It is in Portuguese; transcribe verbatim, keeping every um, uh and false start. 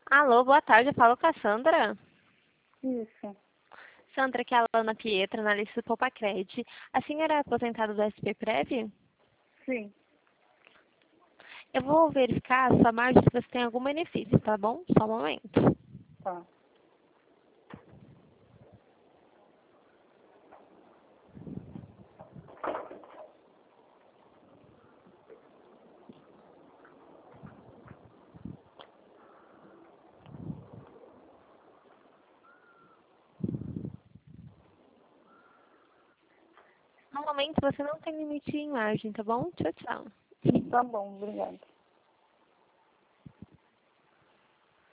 Alô, boa tarde, eu falo com a Sandra. Isso. Sandra, aqui é a Ana Pietra, analista do Popacred. A senhora é aposentada do S P Prev? Sim. Eu vou verificar a sua margem se você tem algum benefício, tá bom? Só um momento. Tá. No momento você não tem limite em margem, tá bom? Tchau, tchau. Tá bom, obrigada.